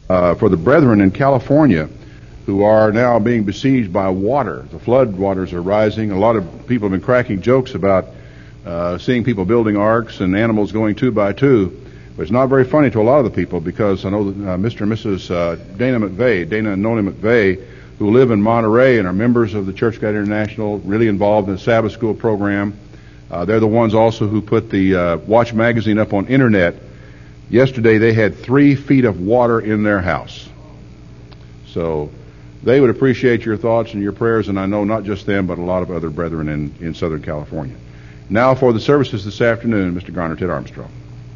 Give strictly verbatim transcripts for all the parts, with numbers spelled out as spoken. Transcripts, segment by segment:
uh, for the brethren in California who are now being besieged by water. The flood waters are rising. A lot of people have been cracking jokes about uh, seeing people building arks and animals going two by two. But it's not very funny to a lot of the people, because I know that uh, Mister and Missus Uh, Dana McVeigh, Dana and Nona McVeigh, who live in Monterey and are members of the Church of God International, really involved in the Sabbath School program. Uh, they're the ones also who put the uh, Watch magazine up on internet. Yesterday they had three feet of water in their house. So they would appreciate your thoughts and your prayers, and I know not just them, but a lot of other brethren in, in Southern California. Now for the services this afternoon, Mister Garner Ted Armstrong.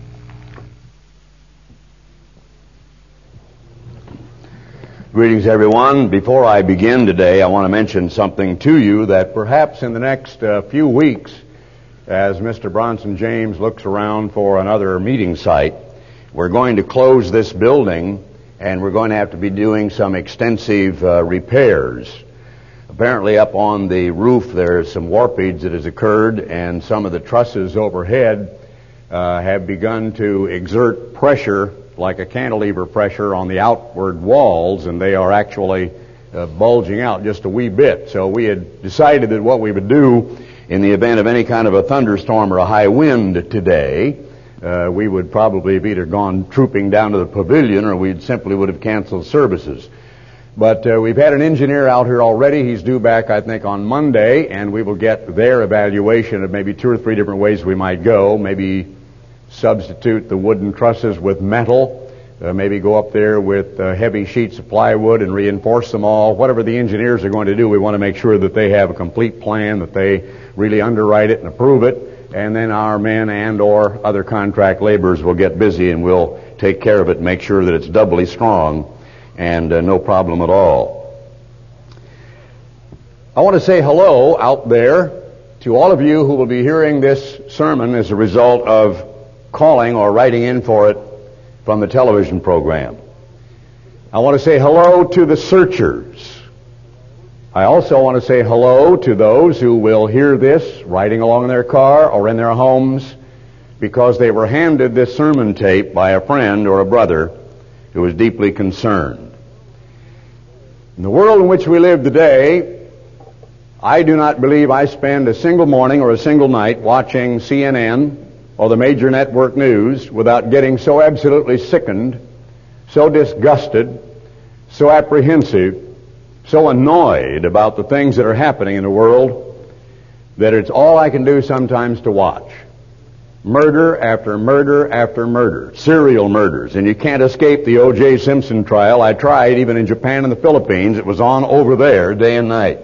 Greetings, everyone. Before I begin today, I want to mention something to you that perhaps in the next uh, few weeks, as Mister Bronson James looks around for another meeting site, we're going to close this building, and we're going to have to be doing some extensive uh, repairs. Apparently up on the roof there's some warpage that has occurred, and some of the trusses overhead uh, have begun to exert pressure, like a cantilever pressure, on the outward walls, and they are actually uh, bulging out just a wee bit. So we had decided that what we would do in the event of any kind of a thunderstorm or a high wind today, uh, we would probably have either gone trooping down to the pavilion, or we simply would have canceled services. But uh, we've had an engineer out here already. He's due back, I think, on Monday, and we will get their evaluation of maybe two or three different ways we might go. Maybe substitute the wooden trusses with metal, uh, maybe go up there with uh, heavy sheets of plywood and reinforce them all. Whatever the engineers are going to do, we want to make sure that they have a complete plan, that they really underwrite it and approve it, and then our men and or other contract laborers will get busy and we'll take care of it and make sure that it's doubly strong and uh, no problem at all. I want to say hello out there to all of you who will be hearing this sermon as a result of calling or writing in for it from the television program. I want to say hello to the searchers. I also want to say hello to those who will hear this riding along in their car or in their homes because they were handed this sermon tape by a friend or a brother who was deeply concerned. In the world in which we live today, I do not believe I spend a single morning or a single night watching C N N or the major network news without getting so absolutely sickened, so disgusted, so apprehensive, so annoyed about the things that are happening in the world that it's all I can do sometimes to watch. Murder after murder after murder, serial murders, and you can't escape the O J Simpson trial. I tried, even in Japan and the Philippines. It was on over there day and night.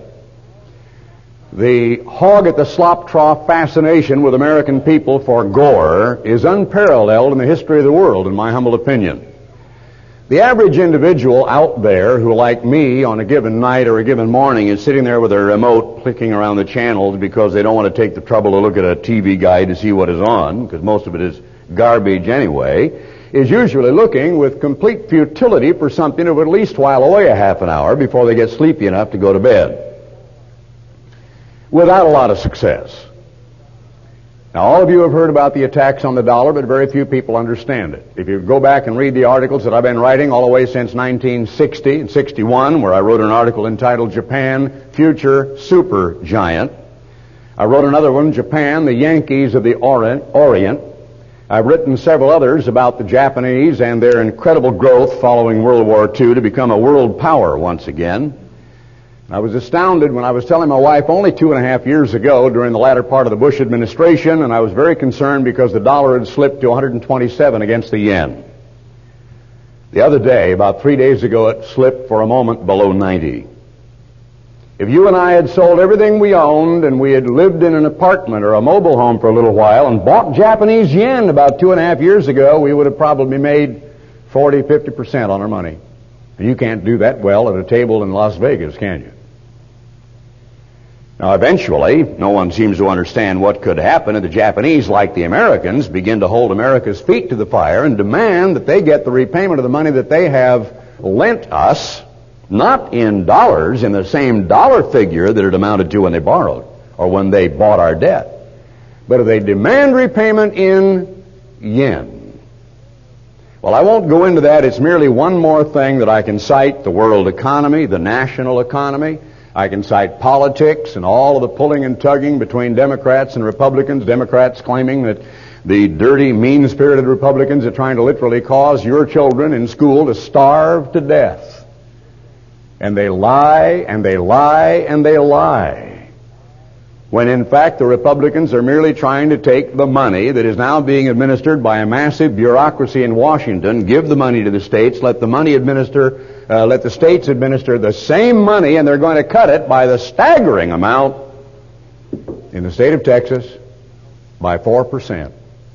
The hog at the slop trough fascination with American people for gore is unparalleled in the history of the world, in my humble opinion. The average individual out there who, like me, on a given night or a given morning is sitting there with a remote clicking around the channels because they don't want to take the trouble to look at a T V guide to see what is on, because most of it is garbage anyway, is usually looking with complete futility for something that would at least while away a half an hour before they get sleepy enough to go to bed, without a lot of success. Now, all of you have heard about the attacks on the dollar, but very few people understand it. If you go back and read the articles that I've been writing all the way since nineteen sixty and sixty-one, where I wrote an article entitled Japan, Future Supergiant. I wrote another one, Japan, the Yankees of the Orient. I've written several others about the Japanese and their incredible growth following World War Two to become a world power once again. I was astounded when I was telling my wife only two and a half years ago during the latter part of the Bush administration, and I was very concerned because the dollar had slipped to one hundred twenty-seven against the yen. The other day, about three days ago, it slipped for a moment below ninety. If you and I had sold everything we owned and we had lived in an apartment or a mobile home for a little while and bought Japanese yen about two and a half years ago, we would have probably made forty, fifty percent on our money. And you can't do that well at a table in Las Vegas, can you? Now, eventually, no one seems to understand what could happen if the Japanese, like the Americans, begin to hold America's feet to the fire and demand that they get the repayment of the money that they have lent us, not in dollars, in the same dollar figure that it amounted to when they borrowed or when they bought our debt, but if they demand repayment in yen. Well, Well, I won't go into that. It's merely one more thing that I can cite: the world economy, the national economy. I can cite politics and all of the pulling and tugging between Democrats and Republicans, Democrats claiming that the dirty, mean-spirited Republicans are trying to literally cause your children in school to starve to death. And they lie, and they lie, and they lie. When in fact the Republicans are merely trying to take the money that is now being administered by a massive bureaucracy in Washington, give the money to the states, let the money administer, uh, let the states administer the same money, and they're going to cut it by the staggering amount in the state of Texas by four percent.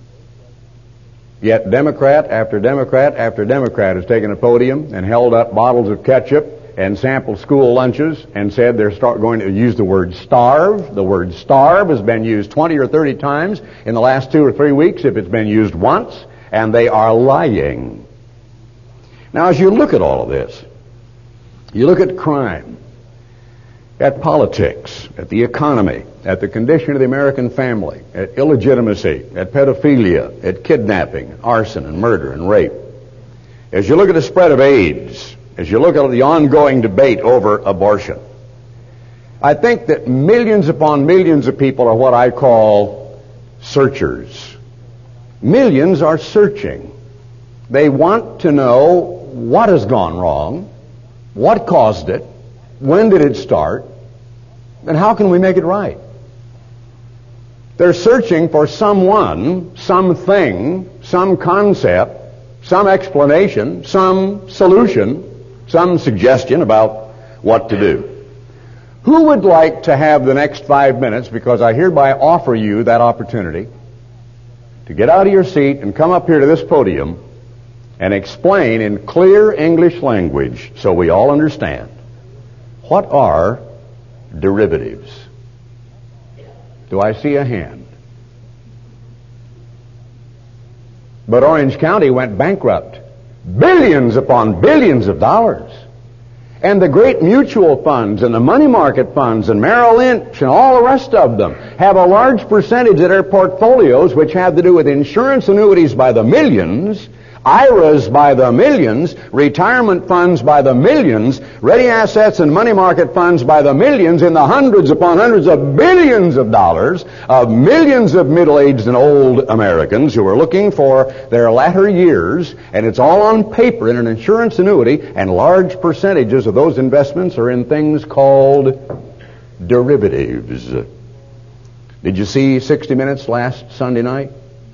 Yet Democrat after Democrat after Democrat has taken a podium and held up bottles of ketchup and sampled school lunches and said they're start going to use the word starve. The word starve has been used twenty or thirty times in the last two or three weeks, if it's been used once, and they are lying. Now, as you look at all of this, you look at crime, at politics, at the economy, at the condition of the American family, at illegitimacy, at pedophilia, at kidnapping, arson, and murder, and rape. As you look at the spread of AIDS, as you look at the ongoing debate over abortion, I think that millions upon millions of people are what I call searchers. Millions are searching. They want to know what has gone wrong, what caused it, when did it start, and how can we make it right? They're searching for someone, something, some concept, some explanation, some solution, some suggestion about what to do. Who would like to have the next five minutes, because I hereby offer you that opportunity, to get out of your seat and come up here to this podium and explain in clear English language so we all understand, what are derivatives? Do I see a hand? But Orange County went bankrupt. Billions upon billions of dollars. And the great mutual funds and the money market funds and Merrill Lynch and all the rest of them have a large percentage of their portfolios which have to do with insurance annuities by the millions, I R As by the millions, retirement funds by the millions, ready assets and money market funds by the millions, in the hundreds upon hundreds of billions of dollars of millions of middle-aged and old Americans who are looking for their latter years, and it's all on paper in an insurance annuity, and large percentages of those investments are in things called derivatives. Did you see sixty minutes last Sunday night?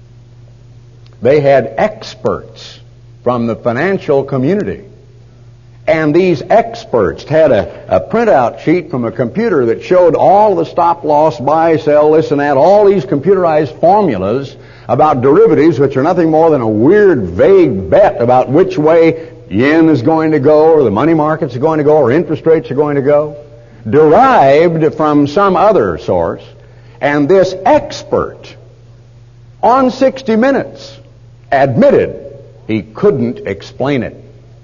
They had experts from the financial community. And these experts had a, a printout sheet from a computer that showed all the stop loss, buy, sell, this and that, all these computerized formulas about derivatives, which are nothing more than a weird, vague bet about which way yen is going to go, or the money markets are going to go, or interest rates are going to go, derived from some other source. And this expert on sixty minutes admitted he couldn't explain it.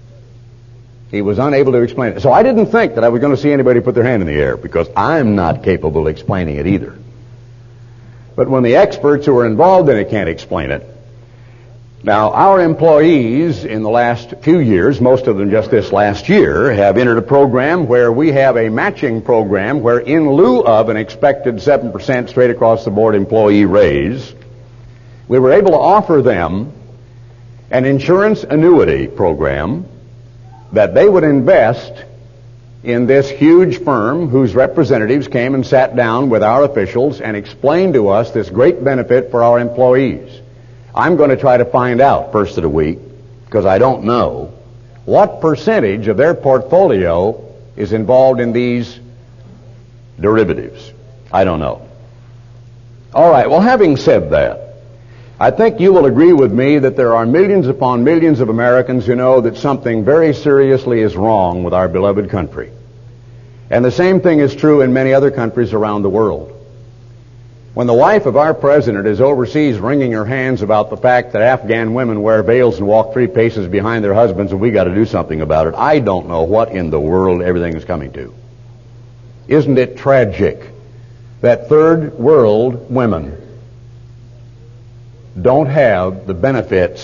He was unable to explain it. So I didn't think that I was going to see anybody put their hand in the air, because I'm not capable of explaining it either. But when the experts who are involved in it can't explain it. Now, our employees in the last few years, most of them just this last year, have entered a program where we have a matching program where, in lieu of an expected seven percent straight across the board employee raise, we were able to offer them an insurance annuity program that they would invest in this huge firm whose representatives came and sat down with our officials and explained to us this great benefit for our employees. I'm going to try to find out first of the week, because I don't know, what percentage of their portfolio is involved in these derivatives. I don't know. All right, well, having said that, I think you will agree with me that there are millions upon millions of Americans who know that something very seriously is wrong with our beloved country. And the same thing is true in many other countries around the world. When the wife of our president is overseas wringing her hands about the fact that Afghan women wear veils and walk three paces behind their husbands and we got to do something about it, I don't know what in the world everything is coming to. Isn't it tragic that third world women don't have the benefits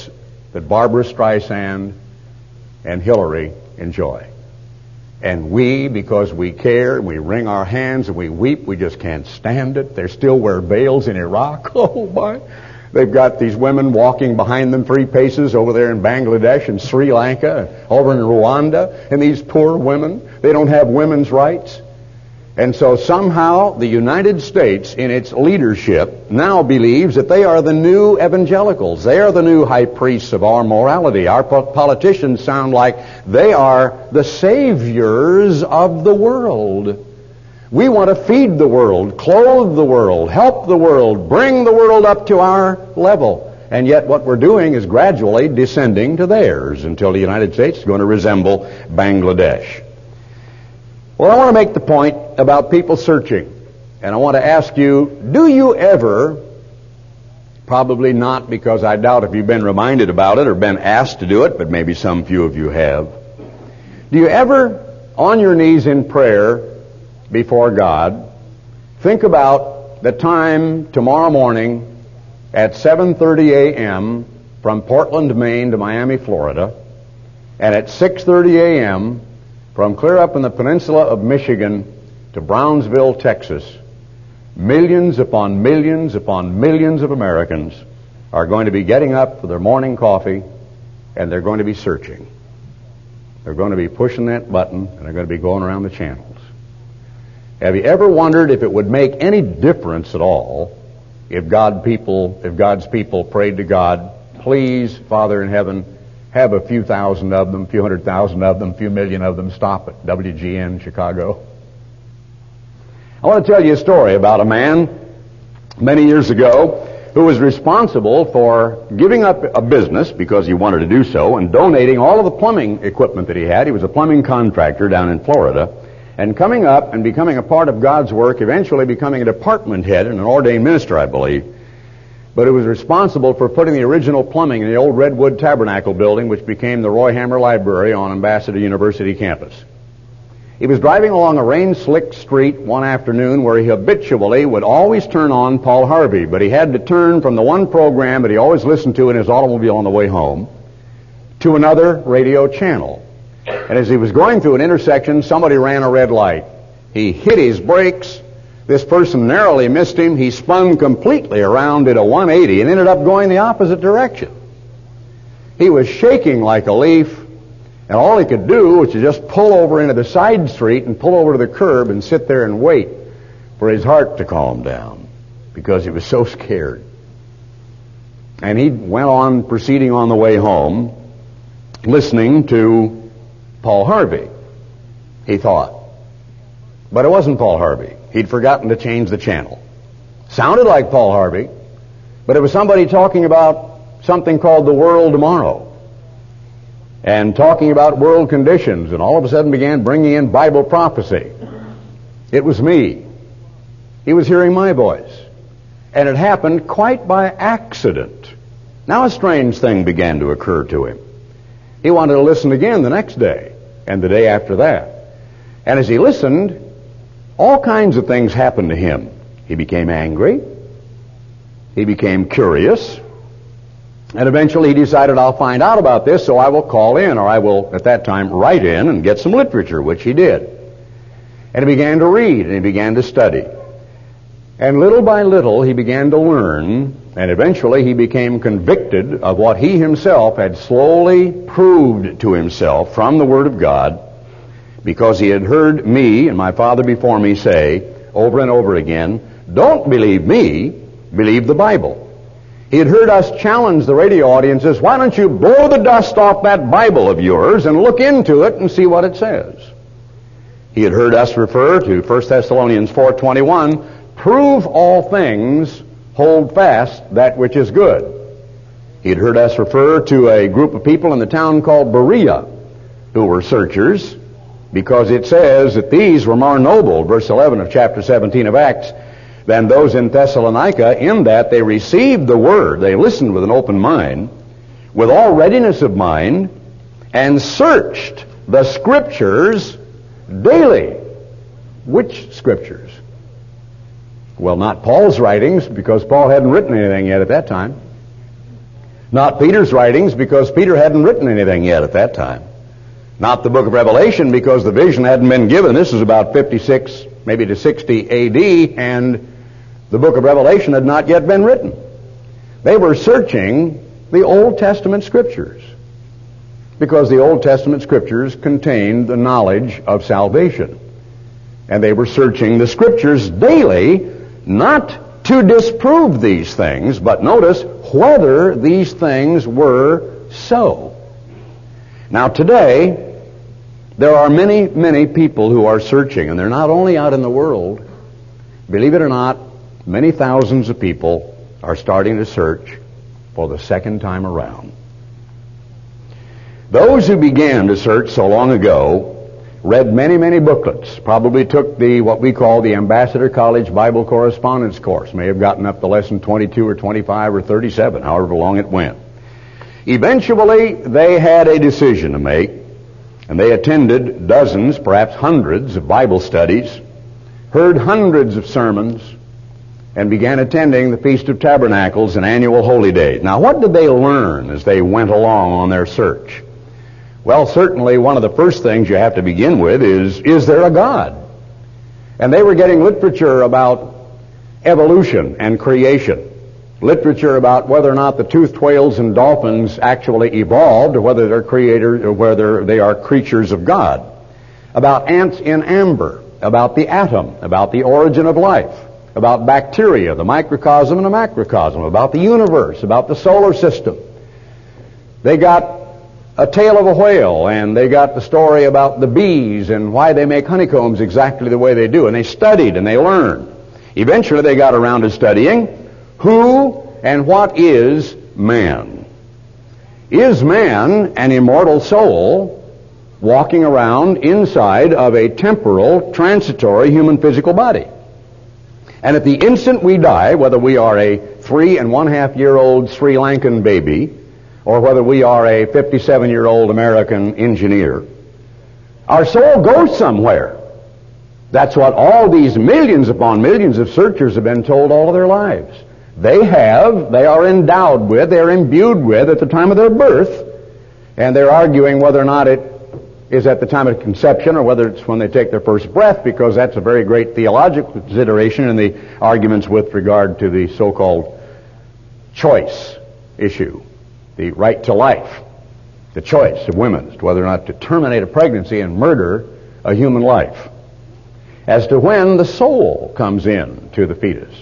that Barbara Streisand and Hillary enjoy. And we, because we care, we wring our hands and we weep, we just can't stand it. They still wear veils in Iraq. Oh my. They've got these women walking behind them three paces over there in Bangladesh and Sri Lanka, over in Rwanda, and these poor women, they don't have women's rights. And so somehow the United States, in its leadership, now believes that they are the new evangelicals. They are the new high priests of our morality. Our po- politicians sound like they are the saviors of the world. We want to feed the world, clothe the world, help the world, bring the world up to our level. And yet what we're doing is gradually descending to theirs until the United States is going to resemble Bangladesh. Well, I want to make the point about people searching. And I want to ask you, do you ever, probably not, because I doubt if you've been reminded about it or been asked to do it, but maybe some few of you have. Do you ever, on your knees in prayer before God, think about the time tomorrow morning at seven thirty a.m. from Portland, Maine to Miami, Florida, and at six thirty a.m. from clear up in the peninsula of Michigan to Brownsville, Texas, millions upon millions upon millions of Americans are going to be getting up for their morning coffee, and they're going to be searching. They're going to be pushing that button, and they're going to be going around the channels. Have you ever wondered if it would make any difference at all if God people, if God's people prayed to God, please, Father in heaven, have a few thousand of them, a few hundred thousand of them, a few million of them stop at W G N Chicago? I want to tell you a story about a man many years ago who was responsible for giving up a business because he wanted to do so and donating all of the plumbing equipment that he had. He was a plumbing contractor down in Florida, and coming up and becoming a part of God's work, eventually becoming a department head and an ordained minister, I believe. But it was responsible for putting the original plumbing in the old Redwood Tabernacle building, which became the Roy Hammer Library on Ambassador University campus. He was driving along a rain-slicked street one afternoon where he habitually would always turn on Paul Harvey, but he had to turn from the one program that he always listened to in his automobile on the way home to another radio channel. And as he was going through an intersection, somebody ran a red light. He hit his brakes. This person narrowly missed him. He spun completely around at a one eighty and ended up going the opposite direction. He was shaking like a leaf, and all he could do was to just pull over into the side street and pull over to the curb and sit there and wait for his heart to calm down because he was so scared. And he went on proceeding on the way home, listening to Paul Harvey, he thought. But it wasn't Paul Harvey. He'd forgotten to change the channel. Sounded like Paul Harvey, but it was somebody talking about something called the world tomorrow, and talking about world conditions, and all of a sudden began bringing in Bible prophecy. It was me. He was hearing my voice. And it happened quite by accident. Now a strange thing began to occur to him. He wanted to listen again the next day, and the day after that. And as he listened, all kinds of things happened to him. He became angry. He became curious. And eventually he decided, I'll find out about this, so I will call in, or I will, at that time, write in and get some literature, which he did. And he began to read, and he began to study. And little by little, he began to learn, and eventually he became convicted of what he himself had slowly proved to himself from the Word of God, because he had heard me and my father before me say over and over again, don't believe me, believe the Bible. He had heard us challenge the radio audiences, why don't you blow the dust off that Bible of yours and look into it and see what it says. He had heard us refer to First Thessalonians four twenty-one, prove all things, hold fast that which is good. He had heard us refer to a group of people in the town called Berea who were searchers, because it says that these were more noble, verse eleven of chapter seventeen of Acts, than those in Thessalonica, in that they received the word, they listened with an open mind, with all readiness of mind, and searched the Scriptures daily. Which Scriptures? Well, not Paul's writings, because Paul hadn't written anything yet at that time. Not Peter's writings, because Peter hadn't written anything yet at that time. Not the book of Revelation, because the vision hadn't been given. This is about fifty-six, maybe to sixty A D, and the book of Revelation had not yet been written. They were searching the Old Testament Scriptures, because the Old Testament Scriptures contained the knowledge of salvation. And they were searching the Scriptures daily, not to disprove these things, but notice whether these things were so. Now today, there are many, many people who are searching, and they're not only out in the world. Believe it or not, many thousands of people are starting to search for the second time around. Those who began to search so long ago read many, many booklets, probably took the what we call the Ambassador College Bible Correspondence course, may have gotten up to lesson twenty-two or twenty-five or thirty-seven, however long it went. Eventually, they had a decision to make, and they attended dozens, perhaps hundreds of Bible studies, heard hundreds of sermons, and began attending the Feast of Tabernacles and annual holy days. Now, what did they learn as they went along on their search? Well, certainly one of the first things you have to begin with is, is there a God? And they were getting literature about evolution and creation, literature about whether or not the toothed whales and dolphins actually evolved, or whether they're creators, or whether they are creatures of God, about ants in amber, about the atom, about the origin of life, about bacteria, the microcosm and the macrocosm, about the universe, about the solar system. They got a tale of a whale, and they got the story about the bees and why they make honeycombs exactly the way they do. And they studied and they learned. Eventually they got around to studying who and what is man. Is man an immortal soul walking around inside of a temporal, transitory human physical body? And at the instant we die, whether we are a three and one half year old Sri Lankan baby, or whether we are a fifty-seven year old American engineer, our soul goes somewhere. That's what all these millions upon millions of searchers have been told all of their lives. They have, they are endowed with, they are imbued with at the time of their birth, and they're arguing whether or not it is at the time of conception or whether it's when they take their first breath, because that's a very great theological consideration in the arguments with regard to the so-called choice issue, the right to life, the choice of women as to whether or not to terminate a pregnancy and murder a human life, as to when the soul comes in to the fetus.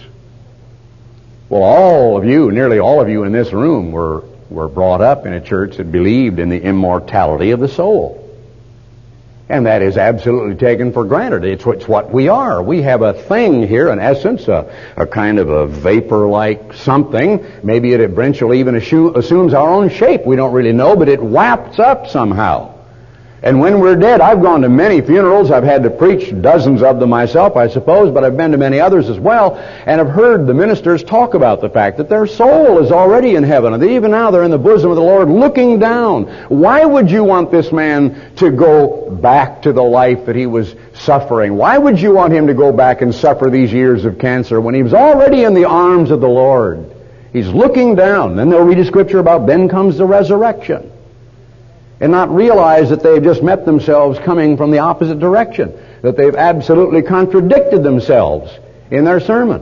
Well, all of you, nearly all of you in this room were, were brought up in a church that believed in the immortality of the soul. And that is absolutely taken for granted. It's, it's what we are. We have a thing here, an essence, a, a kind of a vapor-like something. Maybe it eventually even assume, assumes our own shape. We don't really know, but it wafts up somehow. And when we're dead, I've gone to many funerals. I've had to preach dozens of them myself, I suppose, but I've been to many others as well, and have heard the ministers talk about the fact that their soul is already in heaven, and that even now they're in the bosom of the Lord looking down. Why would you want this man to go back to the life that he was suffering? Why would you want him to go back and suffer these years of cancer when he was already in the arms of the Lord? He's looking down. Then they'll read a scripture about then comes the resurrection, and not realize that they've just met themselves coming from the opposite direction, that they've absolutely contradicted themselves in their sermon.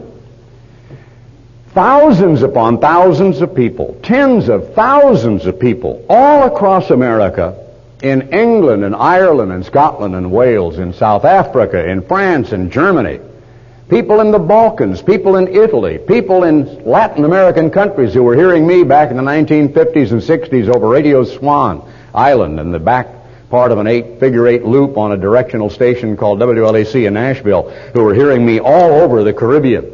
Thousands upon thousands of people, tens of thousands of people, all across America, in England and Ireland and Scotland and Wales, in South Africa, in France and Germany, people in the Balkans, people in Italy, people in Latin American countries who were hearing me back in the nineteen fifties and sixties over Radio Swan Island and the back part of an eight figure eight loop on a directional station called W L A C in Nashville, who were hearing me all over the Caribbean.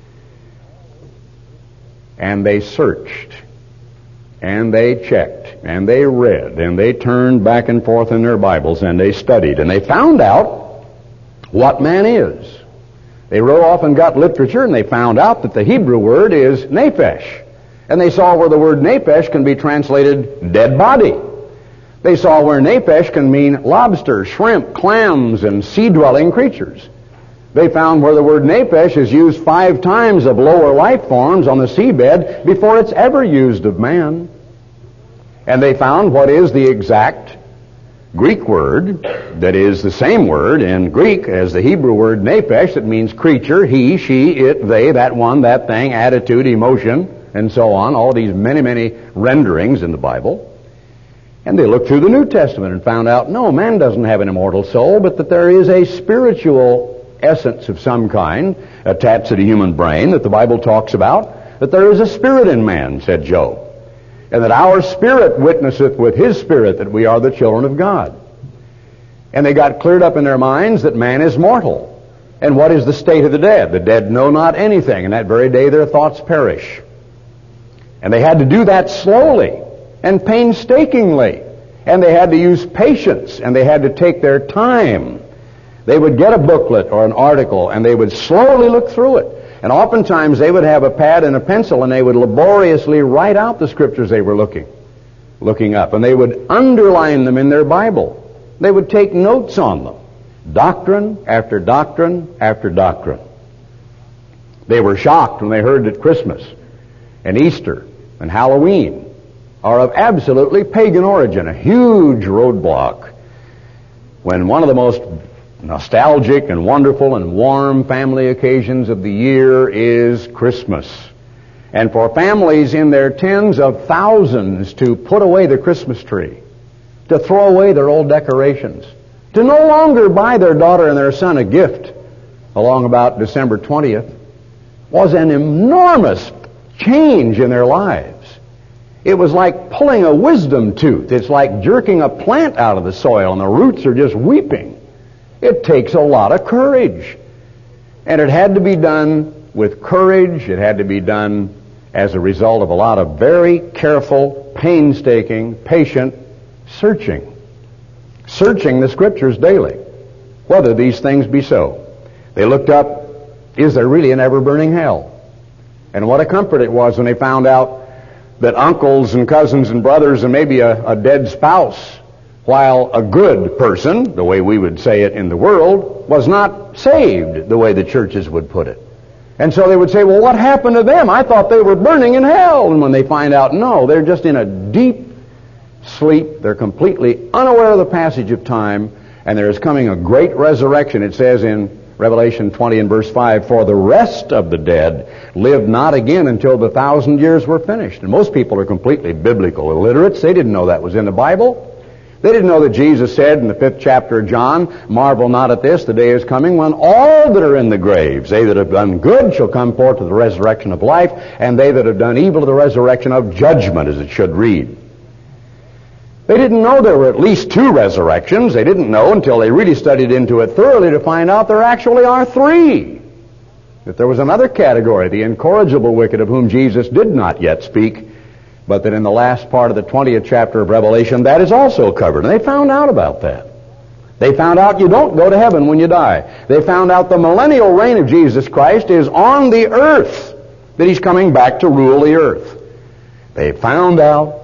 And they searched, and they checked, and they read, and they turned back and forth in their Bibles, and they studied, and they found out what man is. They wrote off and got literature, and they found out that the Hebrew word is nephesh. And they saw where the word nephesh can be translated dead body. They saw where nephesh can mean lobster, shrimp, clams, and sea-dwelling creatures. They found where the word nephesh is used five times of lower life forms on the seabed before it's ever used of man. And they found what is the exact Greek word that is the same word in Greek as the Hebrew word nephesh, that means creature, he, she, it, they, that one, that thing, attitude, emotion, and so on, all these many, many renderings in the Bible. And they looked through the New Testament and found out, no, man doesn't have an immortal soul, but that there is a spiritual essence of some kind attached to the human brain that the Bible talks about, that there is a spirit in man, said Job, and that our spirit witnesseth with his spirit that we are the children of God. And they got cleared up in their minds that man is mortal. And what is the state of the dead? The dead know not anything, and that very day their thoughts perish. And they had to do that slowly and painstakingly. And they had to use patience, and they had to take their time. They would get a booklet or an article, and they would slowly look through it. And oftentimes they would have a pad and a pencil, and they would laboriously write out the scriptures they were looking, looking up. And they would underline them in their Bible. They would take notes on them. Doctrine after doctrine after doctrine. They were shocked when they heard that Christmas and Easter and Halloween are of absolutely pagan origin, a huge roadblock, when one of the most nostalgic and wonderful and warm family occasions of the year is Christmas. And for families in their tens of thousands to put away the Christmas tree, to throw away their old decorations, to no longer buy their daughter and their son a gift along about December twentieth, was an enormous change in their lives. It was like pulling a wisdom tooth. It's like jerking a plant out of the soil and the roots are just weeping. It takes a lot of courage. And it had to be done with courage. It had to be done as a result of a lot of very careful, painstaking, patient searching. Searching the Scriptures daily, whether these things be so. They looked up, is there really an ever-burning hell? And what a comfort it was when they found out that uncles and cousins and brothers and maybe a, a dead spouse, while a good person, the way we would say it in the world, was not saved the way the churches would put it. And so they would say, well, what happened to them? I thought they were burning in hell. And when they find out, no, they're just in a deep sleep. They're completely unaware of the passage of time, and there is coming a great resurrection. It says in Revelation twenty and verse five, for the rest of the dead lived not again until the thousand years were finished. And most people are completely biblical illiterates. They didn't know that was in the Bible. They didn't know that Jesus said in the fifth chapter of John, marvel not at this, the day is coming when all that are in the graves, they that have done good shall come forth to the resurrection of life, and they that have done evil to the resurrection of judgment, as it should read. They didn't know there were at least two resurrections. They didn't know until they really studied into it thoroughly to find out there actually are three. That there was another category, the incorrigible wicked, of whom Jesus did not yet speak, but that in the last part of the twentieth chapter of Revelation, that is also covered. And they found out about that. They found out you don't go to heaven when you die. They found out the millennial reign of Jesus Christ is on the earth, that he's coming back to rule the earth. They found out,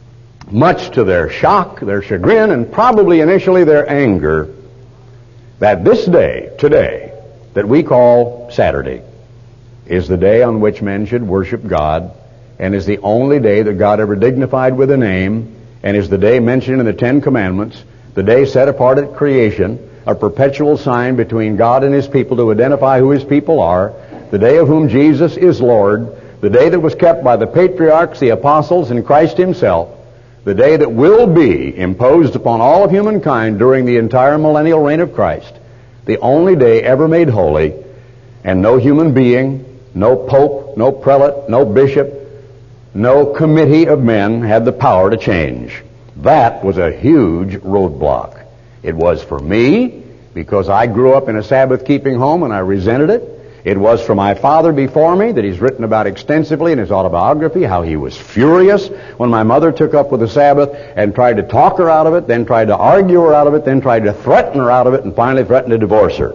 much to their shock, their chagrin, and probably initially their anger, that this day, today, that we call Saturday, is the day on which men should worship God, and is the only day that God ever dignified with a name, and is the day mentioned in the Ten Commandments, the day set apart at creation, a perpetual sign between God and his people to identify who his people are, the day of whom Jesus is Lord, the day that was kept by the patriarchs, the apostles, and Christ himself, the day that will be imposed upon all of humankind during the entire millennial reign of Christ, the only day ever made holy, and no human being, no pope, no prelate, no bishop, no committee of men had the power to change. That was a huge roadblock. It was for me, because I grew up in a Sabbath-keeping home and I resented it. It was for my father before me, that he's written about extensively in his autobiography, how he was furious when my mother took up with the Sabbath and tried to talk her out of it, then tried to argue her out of it, then tried to threaten her out of it, and finally threatened to divorce her.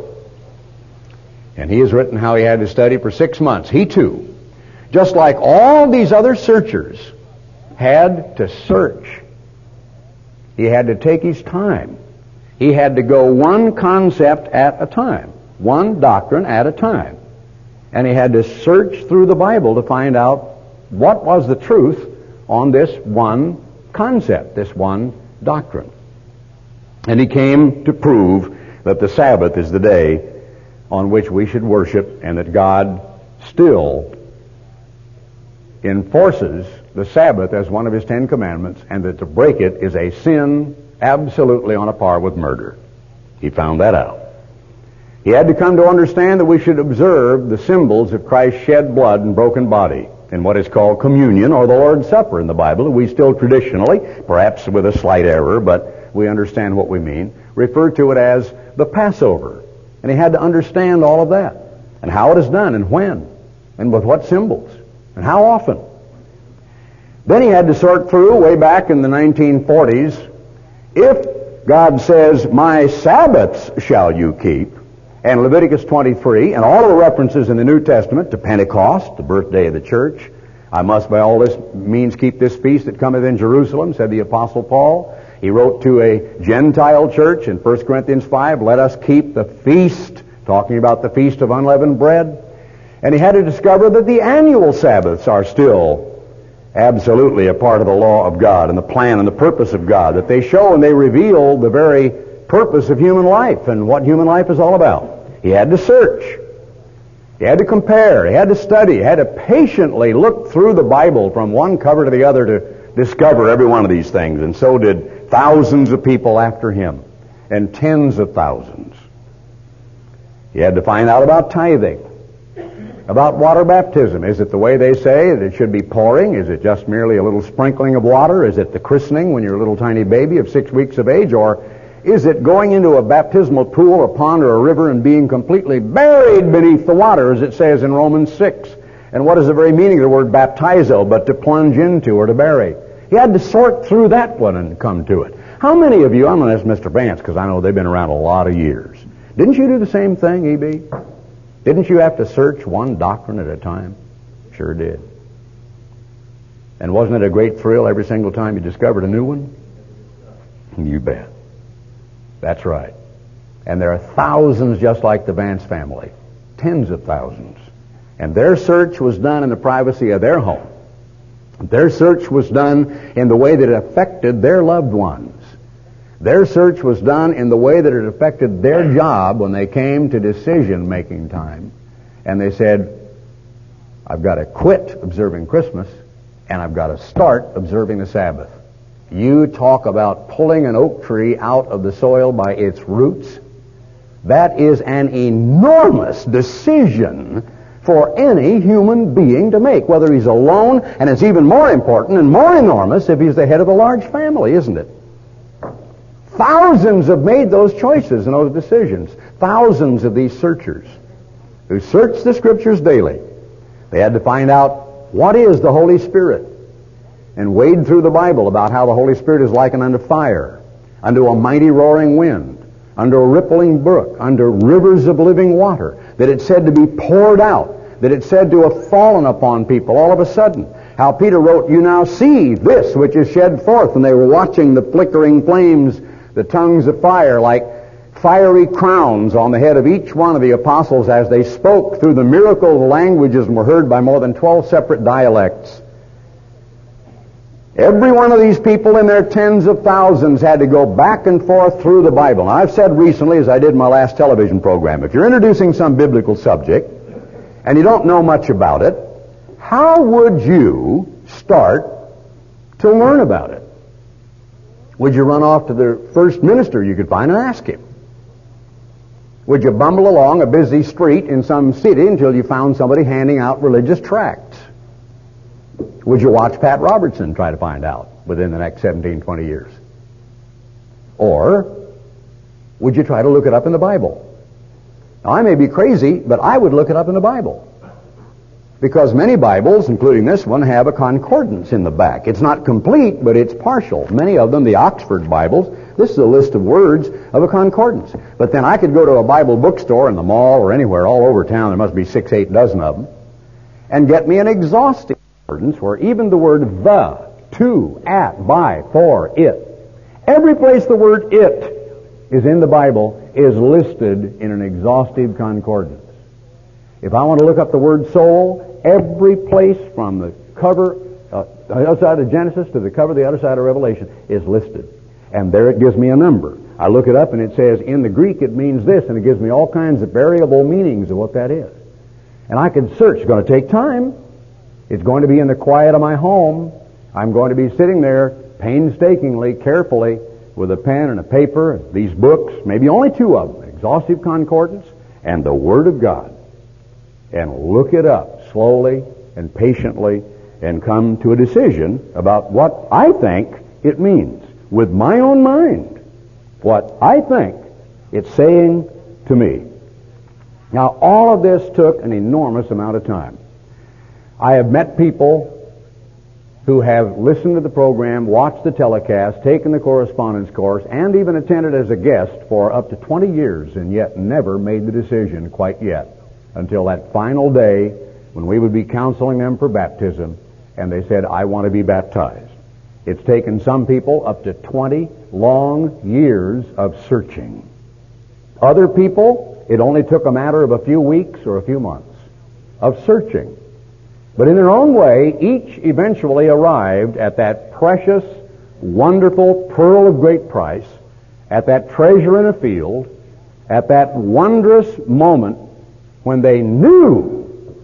And he has written how he had to study for six months. He too, just like all these other searchers, had to search. He had to take his time. He had to go one concept at a time, one doctrine at a time. And he had to search through the Bible to find out what was the truth on this one concept, this one doctrine. And he came to prove that the Sabbath is the day on which we should worship, and that God still enforces the Sabbath as one of his Ten Commandments, and that to break it is a sin absolutely on a par with murder. He found that out. He had to come to understand that we should observe the symbols of Christ's shed blood and broken body in what is called communion, or the Lord's Supper in the Bible. We still traditionally, perhaps with a slight error, but we understand what we mean, refer to it as the Passover. And he had to understand all of that, and how it is done, and when, and with what symbols, and how often. Then he had to sort through, way back in the nineteen forties, if God says, my Sabbaths shall you keep, and Leviticus twenty-three, and all of the references in the New Testament to Pentecost, the birthday of the church, I must by all this means keep this feast that cometh in Jerusalem, said the Apostle Paul. He wrote to a Gentile church in First Corinthians five, let us keep the feast, talking about the feast of unleavened bread. And he had to discover that the annual Sabbaths are still absolutely a part of the law of God and the plan and the purpose of God, that they show and they reveal the very purpose of human life and what human life is all about. He had to search. He had to compare. He had to study. He had to patiently look through the Bible from one cover to the other to discover every one of these things. And so did thousands of people after him, and tens of thousands. He had to find out about tithing, about water baptism. Is it the way they say that it should be pouring? Is it just merely a little sprinkling of water? Is it the christening when you're a little tiny baby of six weeks of age? Or is it going into a baptismal pool or pond or a river and being completely buried beneath the water, as it says in Romans six? And what is the very meaning of the word baptizo, but to plunge into or to bury? He had to sort through that one and come to it. How many of you, I'm going to ask Mister Vance, because I know they've been around a lot of years. Didn't you do the same thing, E B? Didn't you have to search one doctrine at a time? Sure did. And wasn't it a great thrill every single time you discovered a new one? You bet. That's right. And there are thousands just like the Vance family. Tens of thousands. And their search was done in the privacy of their home. Their search was done in the way that it affected their loved ones. Their search was done in the way that it affected their job when they came to decision-making time. And they said, I've got to quit observing Christmas, and I've got to start observing the Sabbath. You talk about pulling an oak tree out of the soil by its roots. That is an enormous decision for any human being to make, whether he's alone, and it's even more important and more enormous if he's the head of a large family, isn't it? Thousands have made those choices and those decisions. Thousands of these searchers who search the Scriptures daily. They had to find out what is the Holy Spirit, and wade through the Bible about how the Holy Spirit is likened unto fire, unto a mighty roaring wind, unto a rippling brook, unto rivers of living water, that it's said to be poured out, that it's said to have fallen upon people all of a sudden. How Peter wrote, you now see this which is shed forth, and they were watching the flickering flames, the tongues of fire, like fiery crowns on the head of each one of the apostles as they spoke through the miracle languages and were heard by more than twelve separate dialects. Every one of these people in their tens of thousands had to go back and forth through the Bible. Now, I've said recently, as I did in my last television program, if you're introducing some biblical subject and you don't know much about it, how would you start to learn about it? Would you run off to the first minister you could find and ask him? Would you bumble along a busy street in some city until you found somebody handing out religious tracts? Would you watch Pat Robertson try to find out within the next seventeen, twenty years? Or would you try to look it up in the Bible? Now, I may be crazy, but I would look it up in the Bible. Because many Bibles, including this one, have a concordance in the back. It's not complete, but it's partial. Many of them, the Oxford Bibles, this is a list of words of a concordance. But then I could go to a Bible bookstore in the mall or anywhere all over town, there must be six, eight dozen of them, and get me an exhaustive concordance where even the word the, to, at, by, for, it, every place the word it is in the Bible is listed in an exhaustive concordance. If I want to look up the word soul, every place from the cover, uh, the other side of Genesis to the cover of the other side of Revelation is listed. And there it gives me a number. I look it up and it says, in the Greek it means this, and it gives me all kinds of variable meanings of what that is. And I can search. It's going to take time. It's going to be in the quiet of my home. I'm going to be sitting there painstakingly, carefully, with a pen and a paper, these books, maybe only two of them, Exhaustive Concordance and the Word of God, and look it up slowly and patiently and come to a decision about what I think it means with my own mind, what I think it's saying to me. Now, all of this took an enormous amount of time. I have met people who have listened to the program, watched the telecast, taken the correspondence course, and even attended as a guest for up to twenty years, and yet never made the decision quite yet until that final day when we would be counseling them for baptism, and they said, I want to be baptized. It's taken some people up to twenty long years of searching. Other people, it only took a matter of a few weeks or a few months of searching. But in their own way, each eventually arrived at that precious, wonderful pearl of great price, at that treasure in a field, at that wondrous moment when they knew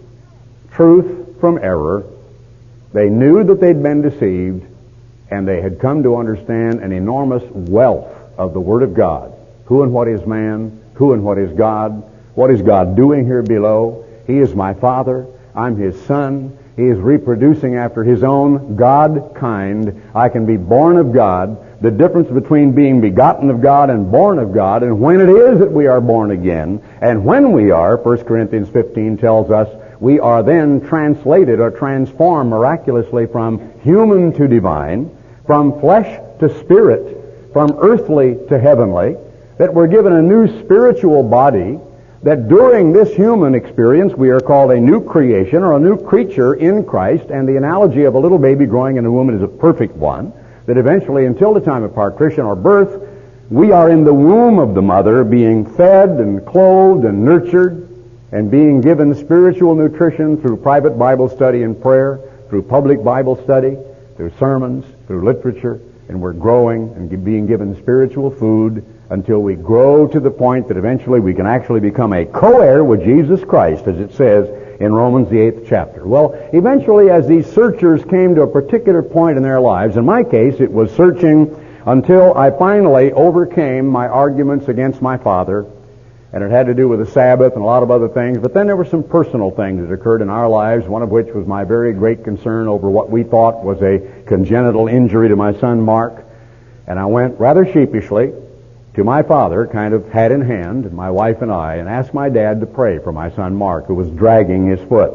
truth from error, they knew that they'd been deceived, and they had come to understand an enormous wealth of the Word of God. Who and what is man? Who and what is God? What is God doing here below? He is my Father. I'm His Son. He is reproducing after His own God kind. I can be born of God. The difference between being begotten of God and born of God, and when it is that we are born again, and when we are, First Corinthians fifteen tells us, we are then translated or transformed miraculously from human to divine, from flesh to spirit, from earthly to heavenly, that we're given a new spiritual body, that during this human experience we are called a new creation or a new creature in Christ, and the analogy of a little baby growing in a womb is a perfect one, that eventually until the time of partition or birth, we are in the womb of the mother being fed and clothed and nurtured and being given spiritual nutrition through private Bible study and prayer, through public Bible study, through sermons, through literature, and we're growing and being given spiritual food until we grow to the point that eventually we can actually become a co-heir with Jesus Christ, as it says in Romans, the eighth chapter. Well, eventually, as these searchers came to a particular point in their lives, in my case, it was searching until I finally overcame my arguments against my father, and it had to do with the Sabbath and a lot of other things. But then there were some personal things that occurred in our lives, one of which was my very great concern over what we thought was a congenital injury to my son Mark. And I went rather sheepishly to my father, kind of hat in hand, and my wife and I, and asked my dad to pray for my son Mark, who was dragging his foot.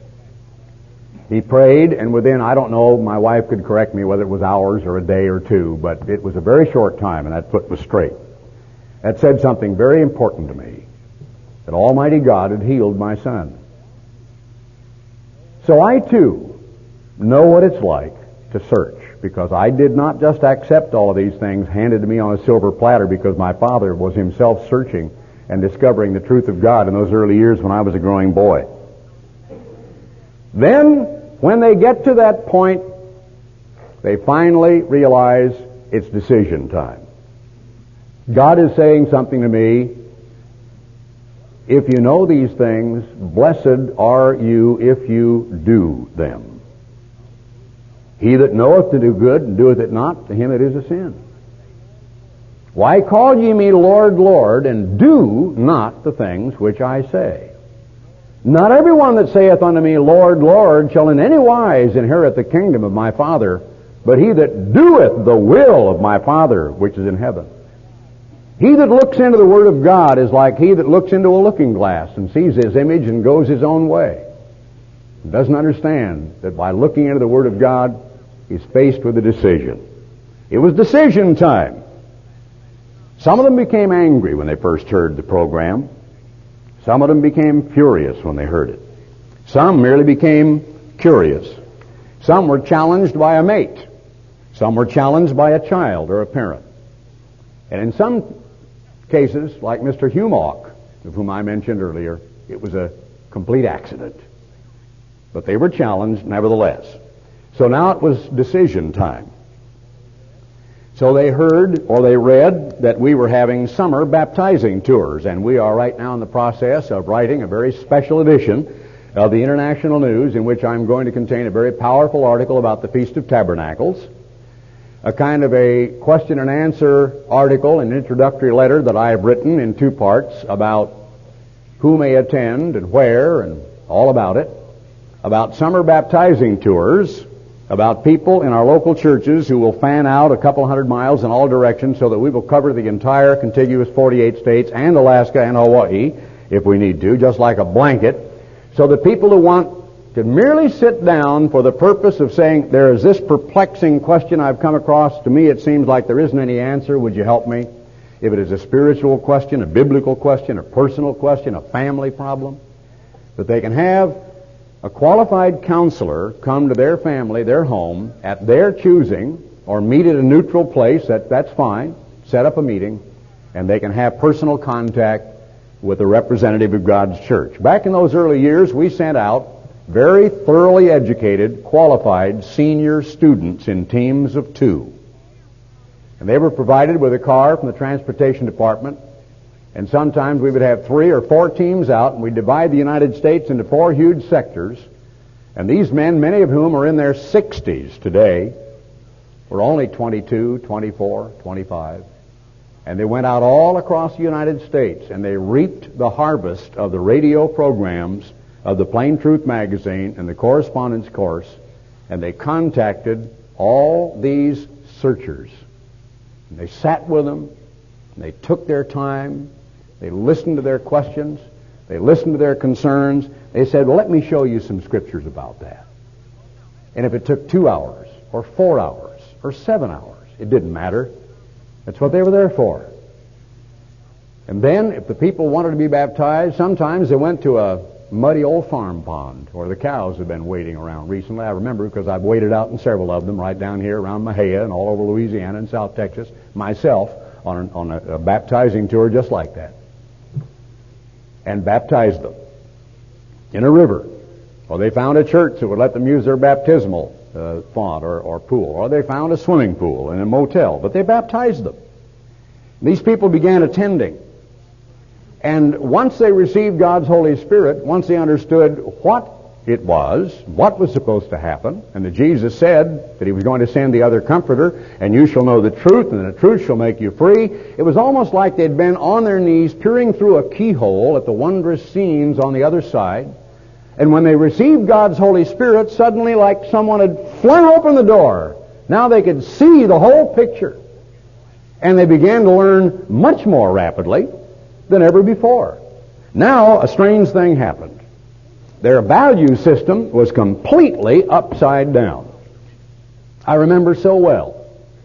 He prayed, and within, I don't know, my wife could correct me whether it was hours or a day or two, but it was a very short time, and that foot was straight. That said something very important to me, that Almighty God had healed my son. So I, too, know what it's like to search, because I did not just accept all of these things handed to me on a silver platter because my father was himself searching and discovering the truth of God in those early years when I was a growing boy. Then, when they get to that point, they finally realize it's decision time. God is saying something to me. If you know these things, blessed are you if you do them. He that knoweth to do good and doeth it not, to him it is a sin. Why call ye me Lord, Lord, and do not the things which I say? Not everyone that saith unto me, Lord, Lord, shall in any wise inherit the kingdom of my Father, but he that doeth the will of my Father which is in heaven. He that looks into the Word of God is like he that looks into a looking glass and sees his image and goes his own way. He doesn't understand that by looking into the Word of God, he's faced with a decision. It was decision time. Some of them became angry when they first heard the program. Some of them became furious when they heard it. Some merely became curious. Some were challenged by a mate. Some were challenged by a child or a parent. And in some cases, like Mister Humock, of whom I mentioned earlier, it was a complete accident. But they were challenged nevertheless. So now it was decision time. So they heard or they read that we were having summer baptizing tours, and we are right now in the process of writing a very special edition of the International News in which I'm going to contain a very powerful article about the Feast of Tabernacles, a kind of a question and answer article, an introductory letter that I have written in two parts about who may attend and where and all about it, about summer baptizing tours, about people in our local churches who will fan out a couple hundred miles in all directions so that we will cover the entire contiguous forty-eight states and Alaska and Hawaii if we need to, just like a blanket, so that people who want to merely sit down for the purpose of saying, there is this perplexing question I've come across, to me it seems like there isn't any answer, would you help me? If it is a spiritual question, a biblical question, a personal question, a family problem, that they can have a qualified counselor come to their family, their home, at their choosing, or meet at a neutral place, that, that's fine, set up a meeting, and they can have personal contact with a representative of God's church. Back in those early years, we sent out very thoroughly educated, qualified senior students in teams of two. And they were provided with a car from the transportation department, and sometimes we would have three or four teams out, and we'd divide the United States into four huge sectors. And these men, many of whom are in their sixties today, were only twenty-two, twenty-four, twenty-five. And they went out all across the United States, and they reaped the harvest of the radio programs of the Plain Truth magazine and the correspondence course, and they contacted all these searchers. And they sat with them, and they took their time, they listened to their questions, they listened to their concerns. They said, well, let me show you some scriptures about that. And if it took two hours, or four hours, or seven hours, it didn't matter. That's what they were there for. And then, if the people wanted to be baptized, sometimes they went to a muddy old farm pond where the cows have been wading around recently. I remember because I've waded out in several of them right down here around Mahia and all over Louisiana and South Texas myself on, an, on a, a baptizing tour just like that, and baptized them in a river. Or they found a church that would let them use their baptismal uh, font or, or pool. Or they found a swimming pool in a motel. But they baptized them. These people began attending. And once they received God's Holy Spirit, once they understood what it was, what was supposed to happen, and that Jesus said that He was going to send the other Comforter, and you shall know the truth, and the truth shall make you free, it was almost like they'd been on their knees peering through a keyhole at the wondrous scenes on the other side. And when they received God's Holy Spirit, suddenly like someone had flung open the door. Now they could see the whole picture. And they began to learn much more rapidly than ever before. Now, a strange thing happened. Their value system was completely upside down. I remember so well.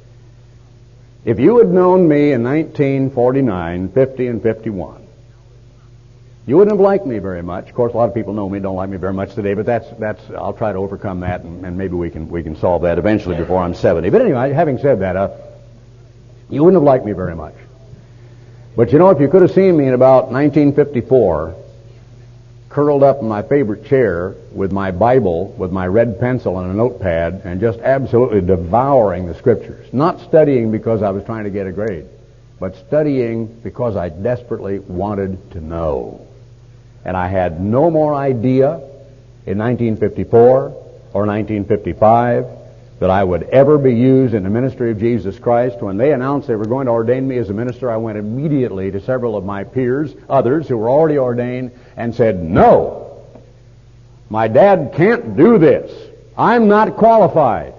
If you had known me in nineteen forty-nine, fifty, and fifty-one, you wouldn't have liked me very much. Of course, a lot of people know me, don't like me very much today, but that's, that's, I'll try to overcome that, and, and maybe we can, we can solve that eventually before I'm seventy. But anyway, having said that, uh, you wouldn't have liked me very much. But you know, if you could have seen me in about nineteen fifty-four, curled up in my favorite chair with my Bible, with my red pencil and a notepad, and just absolutely devouring the Scriptures. Not studying because I was trying to get a grade, but studying because I desperately wanted to know. And I had no more idea in nineteen fifty-four or nineteen fifty-five that I would ever be used in the ministry of Jesus Christ. When they announced they were going to ordain me as a minister, I went immediately to several of my peers, others who were already ordained, and said, no, my dad can't do this. I'm not qualified.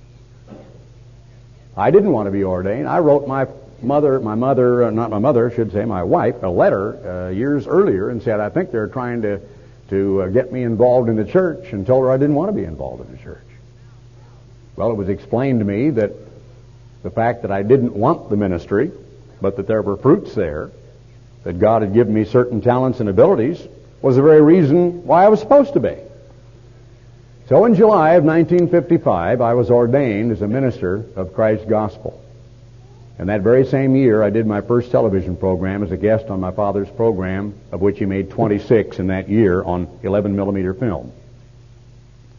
I didn't want to be ordained. I wrote my mother, my mother, uh, not my mother, I should say, my wife, a letter uh, years earlier and said, I think they're trying to, to uh, get me involved in the church, and told her I didn't want to be involved in the church. Well, it was explained to me that the fact that I didn't want the ministry, but that there were fruits there, that God had given me certain talents and abilities, was the very reason why I was supposed to be. So in July of nineteen fifty-five, I was ordained as a minister of Christ's gospel. And that very same year, I did my first television program as a guest on my father's program, of which he made twenty-six in that year on eleven millimeter film.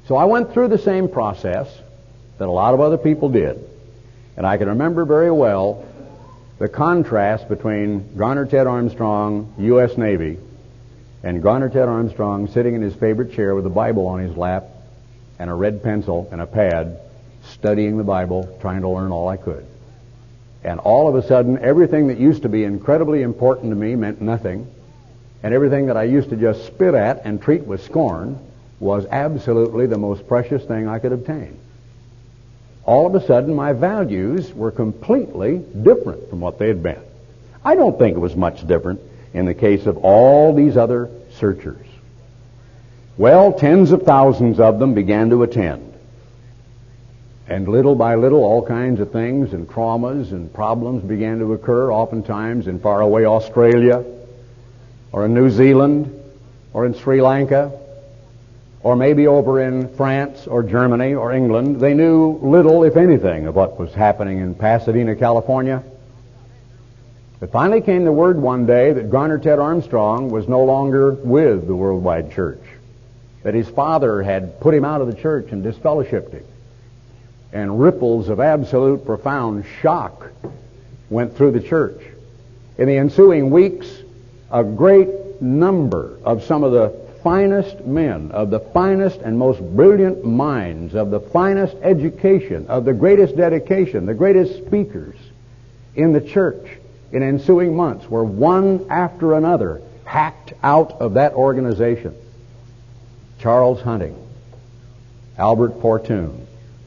So I went through the same process that a lot of other people did. And I can remember very well the contrast between Garner Ted Armstrong, U S Navy, and Garner Ted Armstrong sitting in his favorite chair with a Bible on his lap and a red pencil and a pad, studying the Bible, trying to learn all I could. And all of a sudden, everything that used to be incredibly important to me meant nothing, and everything that I used to just spit at and treat with scorn was absolutely the most precious thing I could obtain. All of a sudden, my values were completely different from what they had been. I don't think it was much different in the case of all these other searchers. Well, tens of thousands of them began to attend. And little by little, all kinds of things and traumas and problems began to occur, oftentimes in faraway Australia, or in New Zealand, or in Sri Lanka, or maybe over in France or Germany or England. They knew little, if anything, of what was happening in Pasadena, California. But finally came the word one day that Garner Ted Armstrong was no longer with the Worldwide Church, that his father had put him out of the church and disfellowshipped him. And ripples of absolute profound shock went through the church. In the ensuing weeks, a great number of some of the finest men, of the finest and most brilliant minds, of the finest education, of the greatest dedication, the greatest speakers in the church in ensuing months were one after another hacked out of that organization. Charles Hunting, Albert Fortune,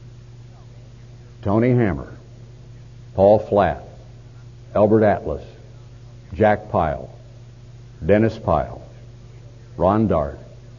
Tony Hammer, Paul Flatt, Albert Atlas, Jack Pyle, Dennis Pyle, Ron Dart.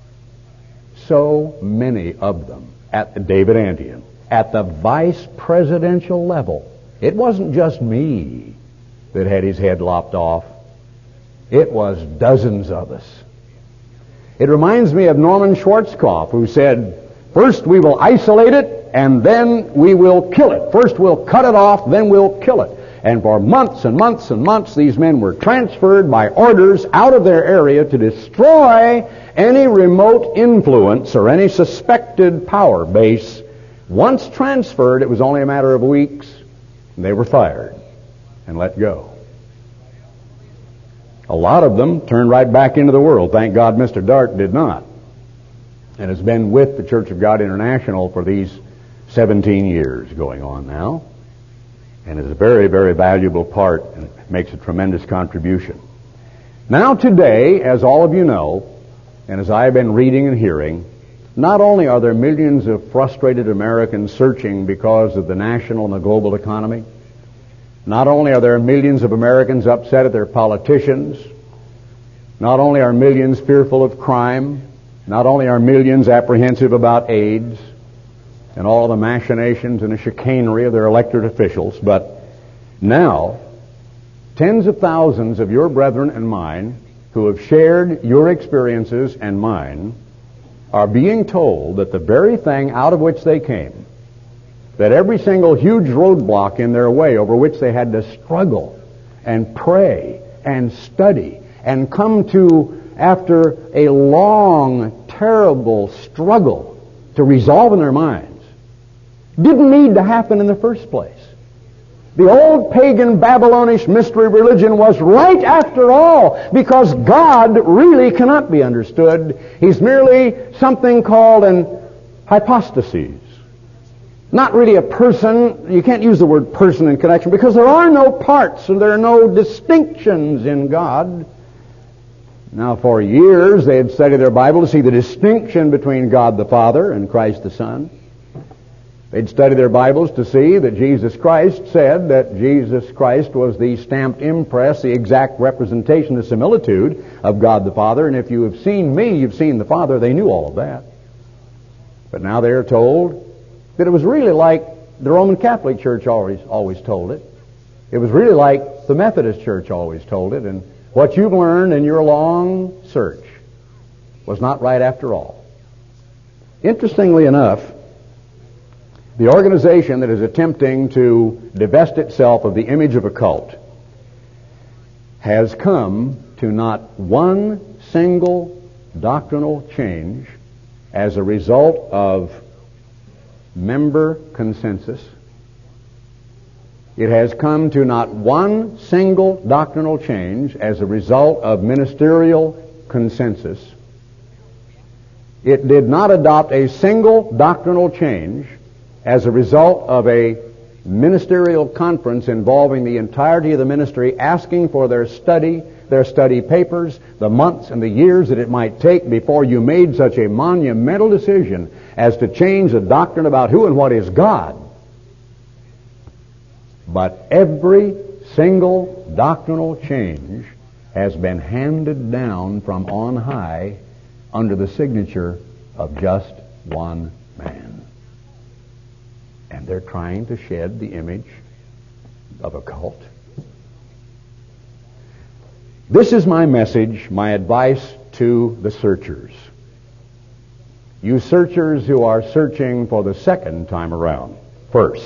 So many of them at the David Antian, at the vice presidential level. It wasn't just me that had his head lopped off. It was dozens of us. It reminds me of Norman Schwarzkopf, who said, first we will isolate it, and then we will kill it. First we'll cut it off, then we'll kill it. And for months and months and months, these men were transferred by orders out of their area to destroy any remote influence or any suspected power base. Once transferred, it was only a matter of weeks, and they were fired and let go. A lot of them turned right back into the world. Thank God Mister Dart did not, and has been with the Church of God International for these seventeen years going on now, and is a very, very valuable part and makes a tremendous contribution. Now today, as all of you know, and as I have been reading and hearing, not only are there millions of frustrated Americans searching because of the national and the global economy, not only are there millions of Americans upset at their politicians, not only are millions fearful of crime, not only are millions apprehensive about AIDS and all the machinations and the chicanery of their elected officials, but now tens of thousands of your brethren and mine who have shared your experiences and mine are being told that the very thing out of which they came, that every single huge roadblock in their way over which they had to struggle and pray and study and come to after a long, terrible struggle to resolve in their minds, didn't need to happen in the first place. The old pagan Babylonish mystery religion was right after all, because God really cannot be understood. He's merely something called an hypostasis. Not really a person. You can't use the word person in connection, because there are no parts and there are no distinctions in God. Now, for years they had studied their Bible to see the distinction between God the Father and Christ the Son. They'd study their Bibles to see that Jesus Christ said that Jesus Christ was the stamped impress, the exact representation, the similitude of God the Father. And if you have seen me, you've seen the Father. They knew all of that. But now they are told that it was really like the Roman Catholic Church always, always told it. It was really like the Methodist Church always told it. And what you've learned in your long search was not right after all. Interestingly enough, the organization that is attempting to divest itself of the image of a cult has come to not one single doctrinal change as a result of member consensus. It has come to not one single doctrinal change as a result of ministerial consensus. It did not adopt a single doctrinal change as a result of a ministerial conference involving the entirety of the ministry asking for their study, their study papers, the months and the years that it might take before you made such a monumental decision as to change the doctrine about who and what is God. But every single doctrinal change has been handed down from on high under the signature of just one man. And they're trying to shed the image of a cult. This is my message, my advice to the searchers. You searchers who are searching for the second time around. First,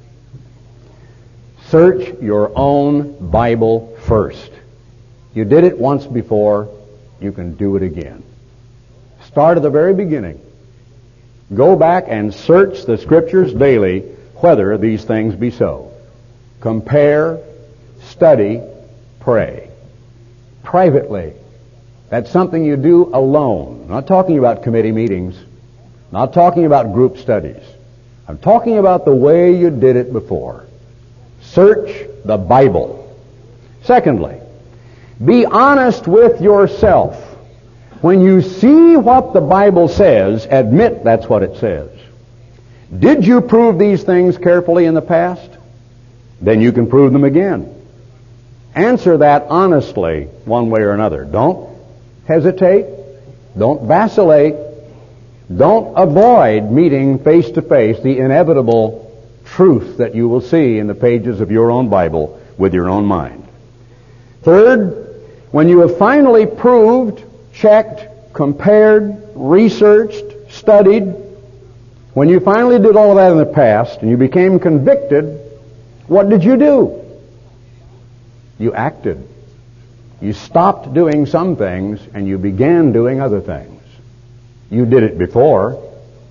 search your own Bible first. You did it once before, you can do it again. Start at the very beginning. Go back and search the Scriptures daily whether these things be so. Compare, study, pray. Privately. That's something you do alone. I'm not talking about committee meetings. Not talking about group studies. I'm talking about the way you did it before. Search the Bible. Secondly, be honest with yourself. When you see what the Bible says, admit that's what it says. Did you prove these things carefully in the past? Then you can prove them again. Answer that honestly, one way or another. Don't hesitate. Don't vacillate. Don't avoid meeting face to face the inevitable truth that you will see in the pages of your own Bible with your own mind. Third, when you have finally proved, checked, compared, researched, studied, when you finally did all of that in the past and you became convicted, what did you do? You acted. You stopped doing some things and you began doing other things. You did it before.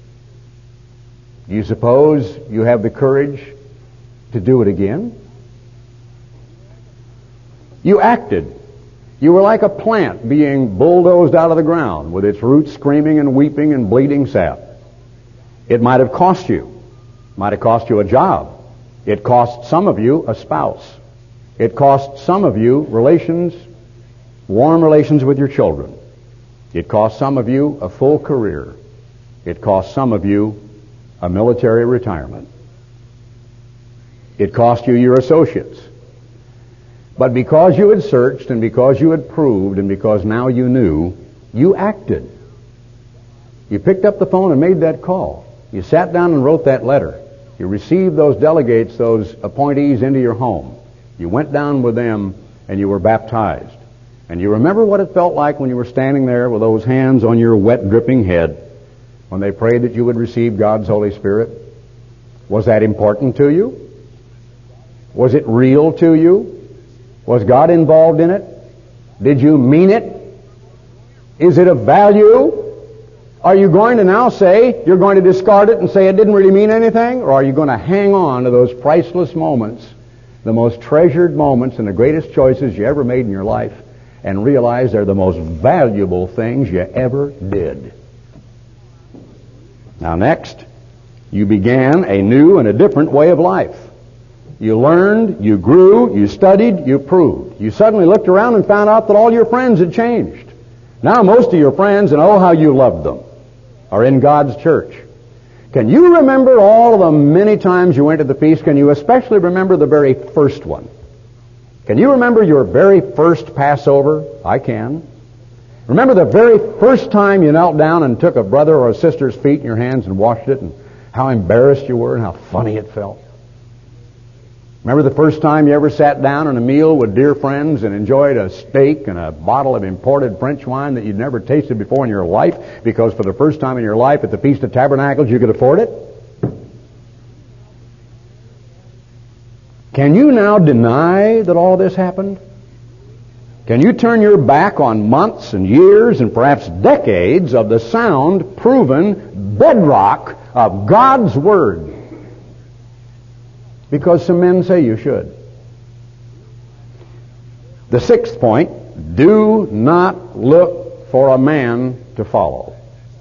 Do you suppose you have the courage to do it again? You acted. You were like a plant being bulldozed out of the ground with its roots screaming and weeping and bleeding sap. It might have cost you. It might have cost you a job. It cost some of you a spouse. It cost some of you relations, warm relations with your children. It cost some of you a full career. It cost some of you a military retirement. It cost you your associates. But because you had searched and because you had proved and because now you knew, you acted. You picked up the phone and made that call. You sat down and wrote that letter. You received those delegates, those appointees into your home. You went down with them and you were baptized. And you remember what it felt like when you were standing there with those hands on your wet, dripping head when they prayed that you would receive God's Holy Spirit? Was that important to you? Was it real to you? Was God involved in it? Did you mean it? Is it of value? Are you going to now say, you're going to discard it and say it didn't really mean anything? Or are you going to hang on to those priceless moments, the most treasured moments and the greatest choices you ever made in your life, and realize they're the most valuable things you ever did? Now next, you began a new and a different way of life. You learned, you grew, you studied, you proved. You suddenly looked around and found out that all your friends had changed. Now most of your friends, and oh how you loved them, are in God's church. Can you remember all of the many times you went to the feast? Can you especially remember the very first one? Can you remember your very first Passover? I can. Remember the very first time you knelt down and took a brother or a sister's feet in your hands and washed it, and how embarrassed you were and how funny it felt? Remember the first time you ever sat down on a meal with dear friends and enjoyed a steak and a bottle of imported French wine that you'd never tasted before in your life because for the first time in your life at the Feast of Tabernacles you could afford it? Can you now deny that all this happened? Can you turn your back on months and years and perhaps decades of the sound, proven bedrock of God's Word? Because some men say you should. The sixth point, do not look for a man to follow.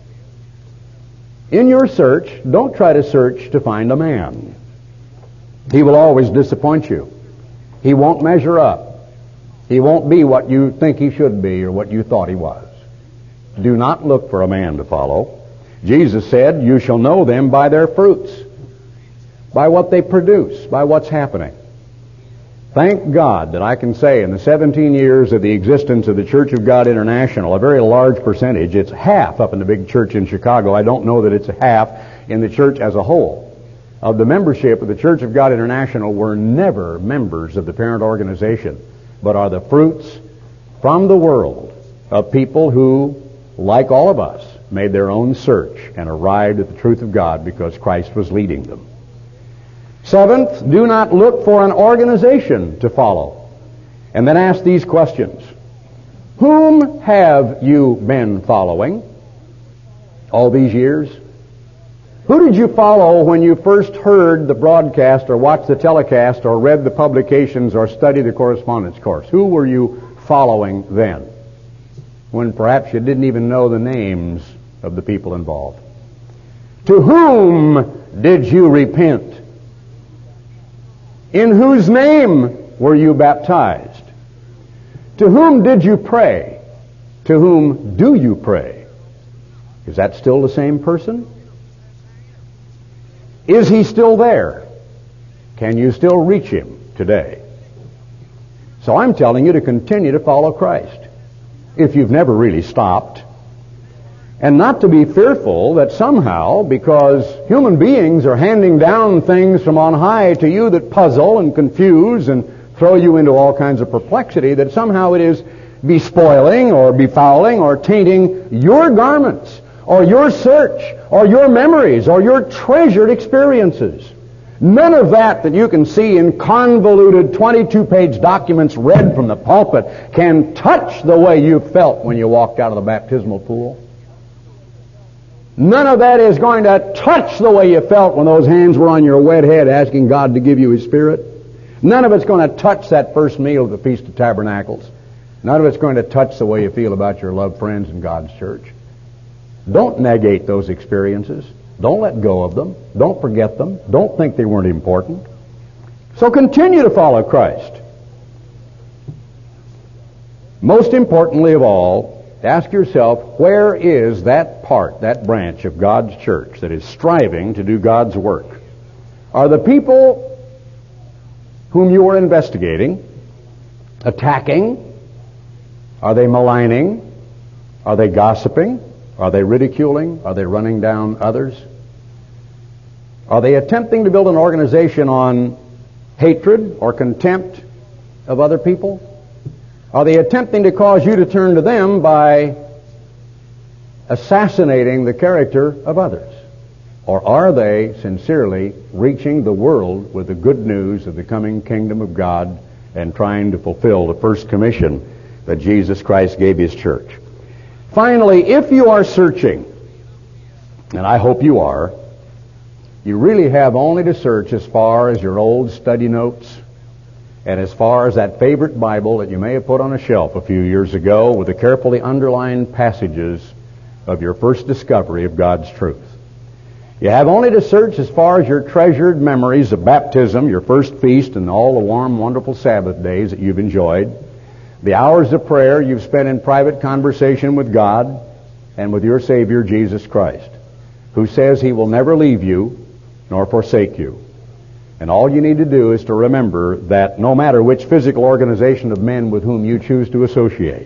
In your search, don't try to search to find a man. He will always disappoint you. He won't measure up. He won't be what you think he should be or what you thought he was. Do not look for a man to follow. Jesus said, you shall know them by their fruits, by what they produce, by what's happening. Thank God that I can say in the seventeen years of the existence of the Church of God International, a very large percentage, it's half up in the big church in Chicago. I don't know that it's a half in the church as a whole. Of the membership of the Church of God International were never members of the parent organization, but are the fruits from the world of people who, like all of us, made their own search and arrived at the truth of God because Christ was leading them. Seventh, do not look for an organization to follow. And then ask these questions. Whom have you been following all these years? Who did you follow when you first heard the broadcast or watched the telecast or read the publications or studied the correspondence course? Who were you following then, when perhaps you didn't even know the names of the people involved? To whom did you repent? In whose name were you baptized? To whom did you pray? To whom do you pray? Is that still the same person? Is he still there? Can you still reach him today? So I'm telling you to continue to follow Christ, if you've never really stopped. And not to be fearful that somehow, because human beings are handing down things from on high to you that puzzle and confuse and throw you into all kinds of perplexity, that somehow it is bespoiling or befouling or tainting your garments or your search or your memories or your treasured experiences. None of that that you can see in convoluted twenty-two page documents read from the pulpit can touch the way you felt when you walked out of the baptismal pool. None of that is going to touch the way you felt when those hands were on your wet head asking God to give you His Spirit. None of it's going to touch that first meal of the Feast of Tabernacles. None of it's going to touch the way you feel about your loved friends in God's church. Don't negate those experiences. Don't let go of them. Don't forget them. Don't think they weren't important. So continue to follow Christ. Most importantly of all, ask yourself, where is that part, that branch of God's church that is striving to do God's work? Are the people whom you are investigating attacking? Are they maligning? Are they gossiping? Are they ridiculing? Are they running down others? Are they attempting to build an organization on hatred or contempt of other people? Are they attempting to cause you to turn to them by assassinating the character of others? Or are they sincerely reaching the world with the good news of the coming kingdom of God and trying to fulfill the first commission that Jesus Christ gave His church? Finally, if you are searching, and I hope you are, you really have only to search as far as your old study notes and as far as that favorite Bible that you may have put on a shelf a few years ago with the carefully underlined passages of your first discovery of God's truth. You have only to search as far as your treasured memories of baptism, your first feast, and all the warm, wonderful Sabbath days that you've enjoyed, the hours of prayer you've spent in private conversation with God and with your Savior, Jesus Christ, who says He will never leave you nor forsake you. And all you need to do is to remember that no matter which physical organization of men with whom you choose to associate,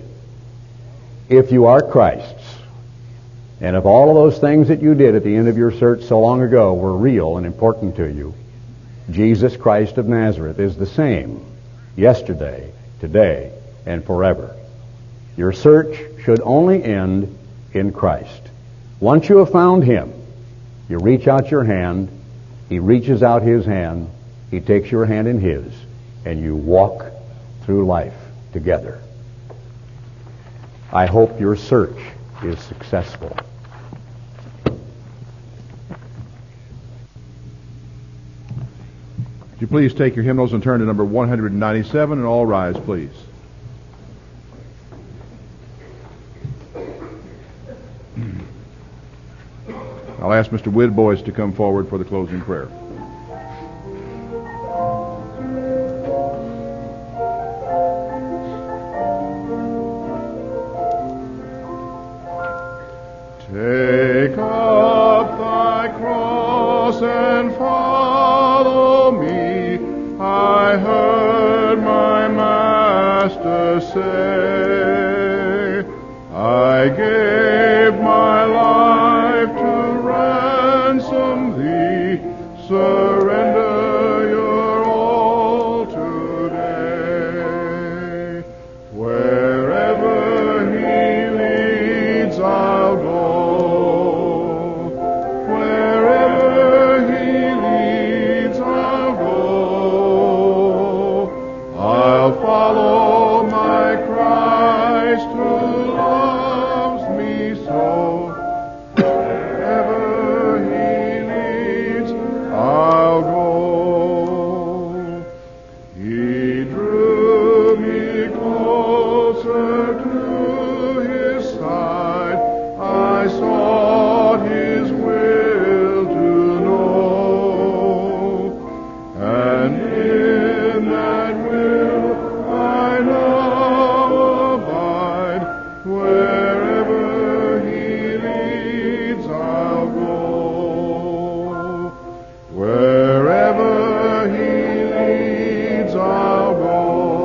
if you are Christ's, and if all of those things that you did at the end of your search so long ago were real and important to you, Jesus Christ of Nazareth is the same yesterday, today, and forever. Your search should only end in Christ. Once you have found Him, you reach out your hand, He reaches out His hand, He takes your hand in His, and you walk through life together. I hope your search is successful. Would you please take your hymnals and turn to number one ninety-seven, and all rise, please. I'll ask Mister Widboys to come forward for the closing prayer. Take up thy cross and follow me. I heard my Master say, I gave my life to ransom thee. Surrender your all today. Wherever he leads, I'll go. Follow my Christ who loves me so. Wherever he leads, I'll go. He drew me closer to his side. I sought his will to know. And in that will I now abide. Wherever he leads, I'll go. Wherever he leads, I'll go.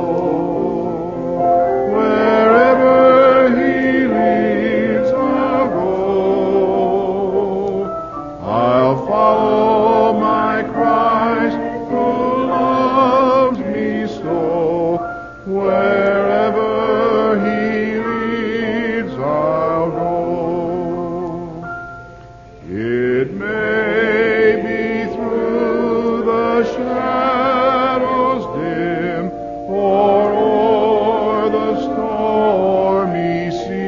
Wherever he leads, I'll go. I'll follow my Christ who loves me so. Wherever he leads, I'll go. It may be through the shadows dim, or o'er the stormy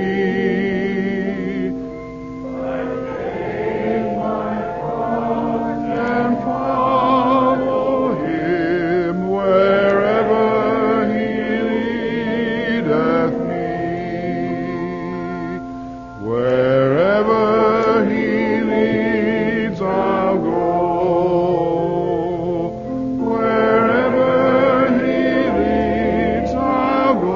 sea. I take my cross and follow him wherever he leadeth me. Wherever he leads, I'll go. Wherever he leads, I'll go.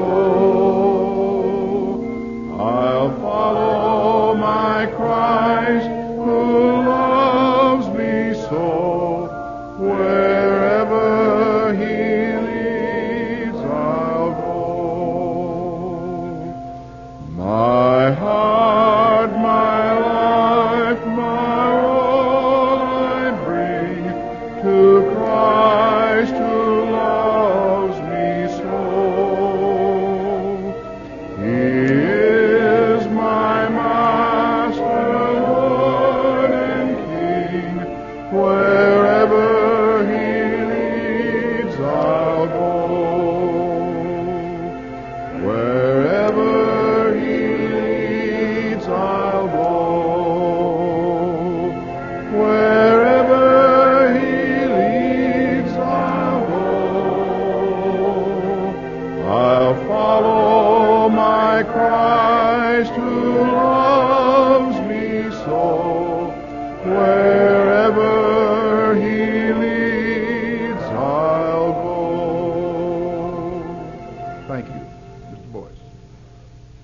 I'll follow my Christ who loves me so. Wherever he leads, I'll go. My heart, my life, my all I bring to Christ who loves me so. He is my Master, Lord and King. Wherever he leads, I'll go. Wherever he leads, I'll go. Wherever he leads, I'll go. I'll follow my Christ